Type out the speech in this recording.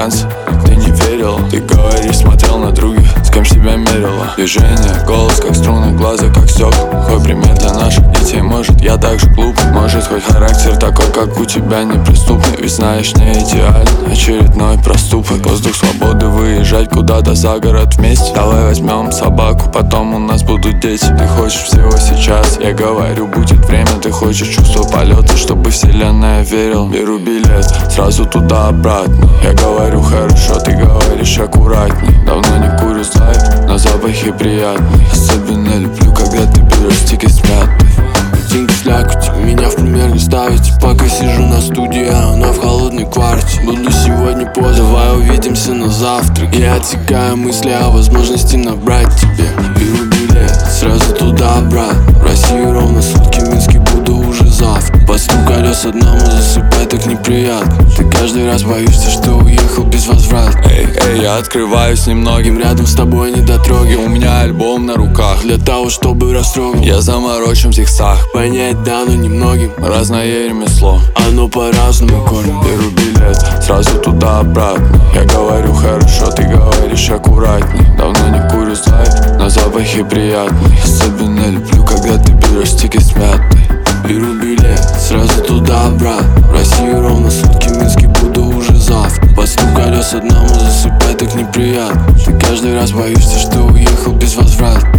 шанс, ты не верил. Ты говоришь, смотрел на других, с кем себя мерила. Движение, голос как струны, глаза как стекла. Хоть пример для наших детей, может я так же глуп. Может хоть характер такой, как у тебя, неприступный. Ведь знаешь, не идеально, очередной проступок. Воздух свободы, выезжать куда-то за город вместе. Давай возьмем собаку, потом у нас будут дети. Ты хочешь всего сейчас, я говорю, будет время. Ты хочешь чувство полета, чтобы вселенная верила. Беру билет, сразу туда-обратно. Я говорю хорошо, ты говоришь аккуратней. Давно не курю, знаю, но запахи приятные. Особенно люблю, когда ты берешь тикет с мятой. Деньги слякоть, меня в пример не ставите. Пока сижу на студии, а она в холодной квартире. Буду сегодня поздно, давай увидимся на завтрак. Я отсекаю мысли о возможности набрать тебе. Беру билет, сразу туда-обратно. В России ровно сутки, в Минске буду уже завтра. Под стук колес одному засыпать так неприятно. Ты каждый раз боишься, что уехал без возврата. Эй, я открываюсь немногим, Рядом с тобой недотроги. у меня альбом на руках. Для того, чтобы растрогал, Я заморочен в зигзаг. понять дано немногим. Разное ремесло, Оно по-разному кормит. беру билет, сразу туда-обратно. Я говорю хорошо, ты говоришь аккуратней. Давно не курю, знаю, но запахи приятные. Особенно люблю, когда ты берешь тикет с мятой. Беру билет, сразу туда-обратно. В России ровно сутки, в Минске буду уже завтра. Под стук колес одному засыпать так неприятно. Ты каждый раз боишься, что уехал без возврата.